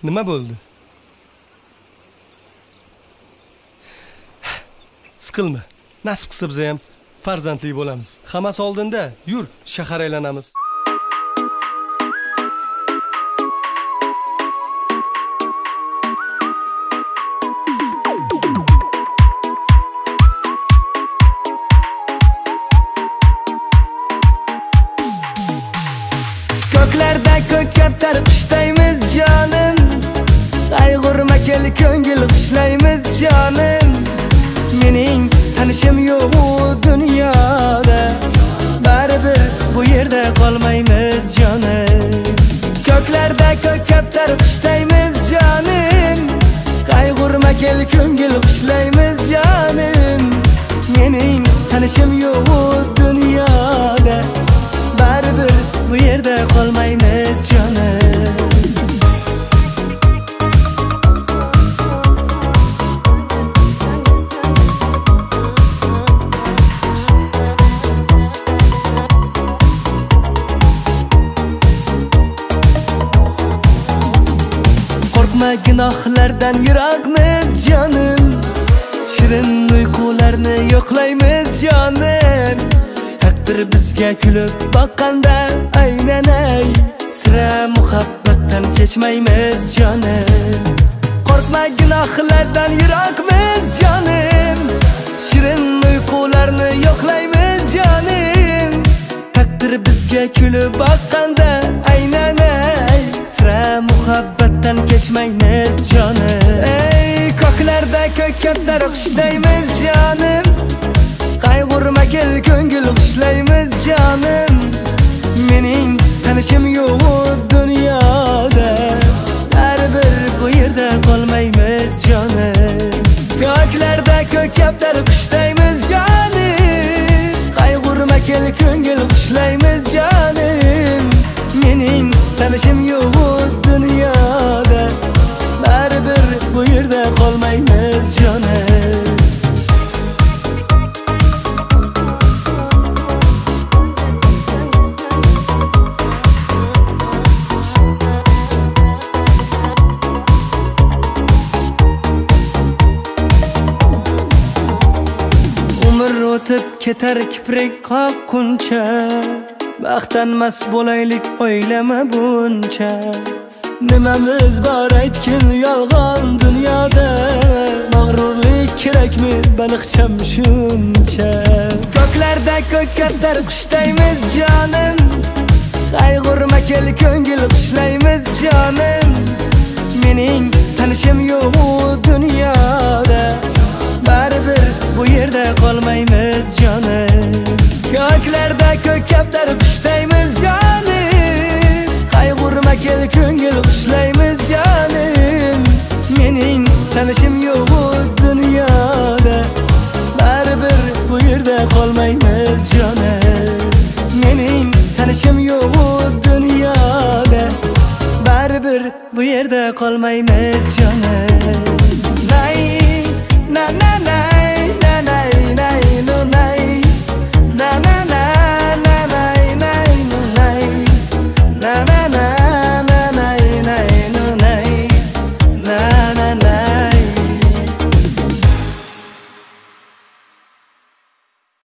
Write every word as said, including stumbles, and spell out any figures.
Nima bo'ldi? Siqilma. Nasib qilsa biz ham farzandli bo'lamiz. Hammasi oldinda. Yur, shahar aylanamiz. Ko'klarda ko'katlar qushdaymiz jonim. Qayg'urma kel ko'ngil qishlaymiz jonim. Mening tanishim yo'q u dunyoda. Baribir bu yerda qolmaymiz jonim. Ko'klarda ko'katlar qushdaymiz jonim. Qayg'urma kel ko'ngil qishlaymiz jonim. Mening tanishim yo'q u dunyoda. Baribir bu yerda qolmaymiz jonim. Qo'rqma gunohlardan yiroqmiz jonim. Shirin uyqularni yo'qlaymiz jonim. Taqdir bizga kulib boqqanda aynanay. Sira muhabbatdan kechmaymiz jonim. Qo'rqma gunohlardan yiroqmiz jonim. Shirin uyqularni yo'qlaymiz jonim. Taqdir bizga kulib boqqanda aynanay. Sira muhabbatdan kechmaymiz jonim. Ey ko'klarda ko'katlar qushdaymiz jonim. Qayg'urma kel ko'ngil qishlaymiz jonim. Mening tanishim yo'q u dunyoda. Baribir bu yerda qolmaymiz jonim. Ko'klarda ko'katlar qushdaymiz jonim. Qayg'urma kel ko'ngil qishlaymiz jonim. Mening tanishim yo'q u dunyoda. Baribir bu yerda qolmaymiz jonim. O'tib ketar kiprik qoqquncha. Baxtdan mas bo'laylik o'ylama buncha. Nimamiz bor aytgin yolg'on dunyoda. Mag'rurlik kerakmi baliqcham shuncha. Ko'klarda ko'katlar qushdaymiz jonim. Qayg'urma kel ko'ngil qishlaymiz jonim. Mening tanishim yo'q u dunyoda. Baribir bu yerda qolmaymiz jonim. Ko'klarda ko'katlar qushdaymiz jonim. Qayg'urma kel ko'ngil qishlaymiz jonim. Mening tanishim yo'q u dunyoda. Baribir bu yerda qolmaymiz jonim. Mening tanishim yo'q u dunyoda. Baribir bu yerda qolmaymiz